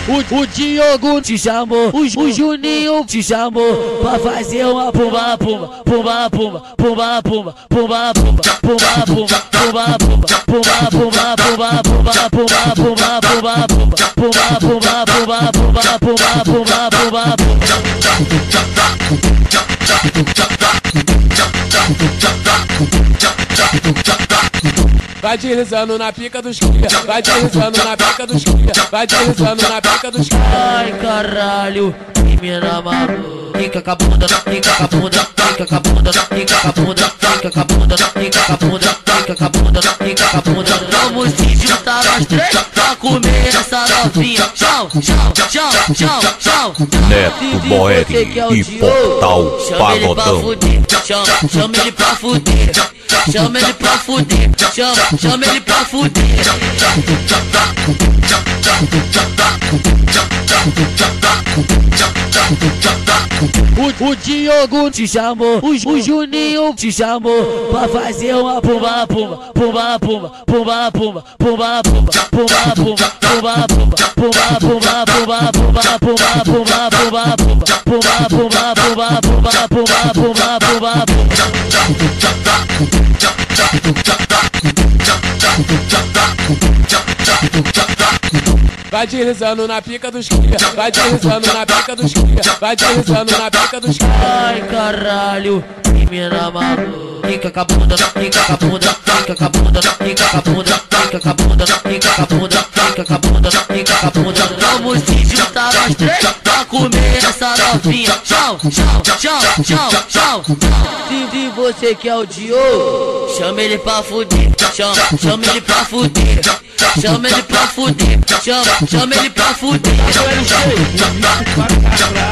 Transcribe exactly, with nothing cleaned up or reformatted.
O, o Diogo te chamou, o, o Juninho te chamou pra fazer uma pumba pumba, pumba pumba, pumba pumba, pumba pumba, pumba pumba, pumba pumba, pumba pumba, pumba pumba, pumba pumba, pumba pumba, pumba pumba, pumba pumba, pumba pumba, pumba pumba. Vai deslizando na pica dos cria, vai deslizando na pica dos cria, vai deslizando na pica dos cria. Ai caralho, que mina maluca. Fica com a bunda, fica com a bunda, fica com a bunda, fica com a bunda, fica com a bunda, fica com a bunda, fica com a bunda, fica com a bunda. Vamos se juntar nós três pra comer essa novinha. Tchau, tchau, tchau, tchau, tchau. Neto Boeri e Portal Pagodão. Chama, chama ele pra fuder, chama ele pra fuder, chama, chama ele pra fuder. O, o Diogo te chamou, o, o Juninho te chamou pra fazer uma pumba pumba, pumba pumba, pumba pumba, pumba pumba, pumba pumba, pumba pumba, pumba pumba, pumba pumba, pumba pumba, pumba pumba, pumba pumba, pumba pumba, pumba pumba, pumba pumba. Vai deslizando na pica dos cria, vai deslizando na pica dos cria, vai deslizando na pica dos cria. Ai caralho, que mina maluca. Fica com a bunda, fica com a bunda, fica com a bunda, fica com a bunda, fica com a bunda, fica com a bunda, fica com a bunda, fica com a bunda. Vamos se juntar nós três pra comer essa novinha. Tchau, tchau, tchau, tchau, tchau. Se, se você quer o Diogo, chama ele pra fuder, chama, chama ele pra fuder, chama ele pra fuder, chama, chama ele pra fuder.